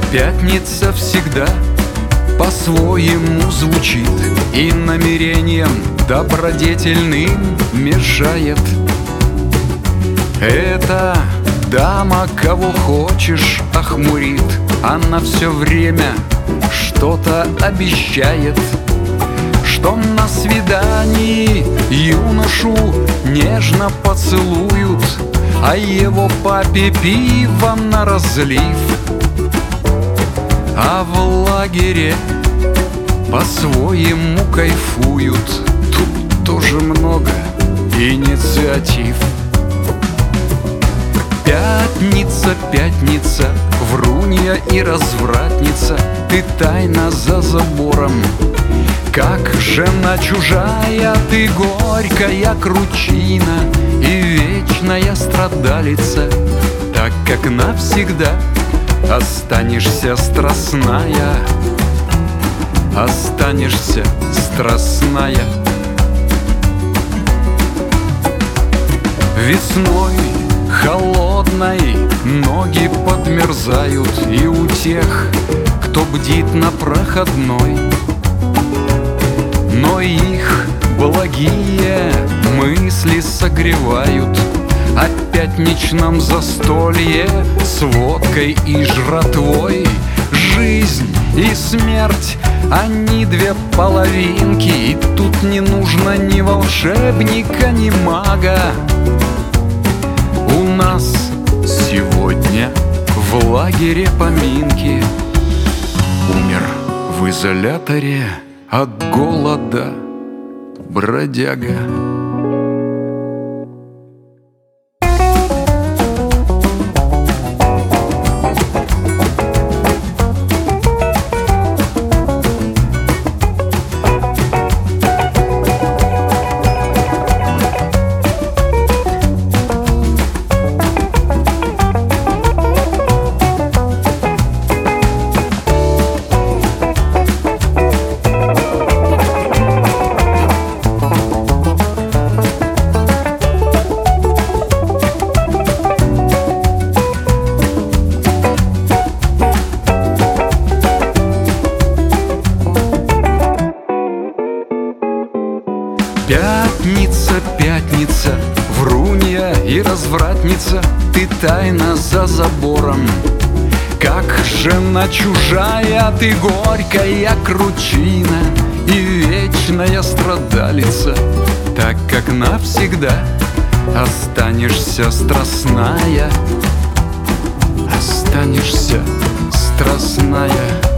Пятница всегда по-своему звучит и намерением добродетельным мешает. Эта дама кого хочешь охмурит, она все время что-то обещает, что на свидании юношу нежно поцелуют, а его папе пиво на разлив. А в лагере по-своему кайфуют, тут тоже много инициатив. Пятница, пятница, врунья и развратница, ты тайна за забором. Как жена чужая, ты горькая кручина и вечная страдалица, так как навсегда останешься страстная, останешься страстная. Весной холодной ноги подмерзают и у тех, кто бдит на проходной, но их благие мысли согревают о пятничном застолье с водкой и жратвой. Жизнь и смерть, они две половинки, и тут не нужно ни волшебника, ни мага. У нас сегодня в лагере поминки. Умер в изоляторе от голода бродяга. Пятница, пятница, врунья и развратница, ты тайна за забором. Как жена чужая, ты горькая кручина и вечная страдалица, так как навсегда останешься страстная, останешься страстная.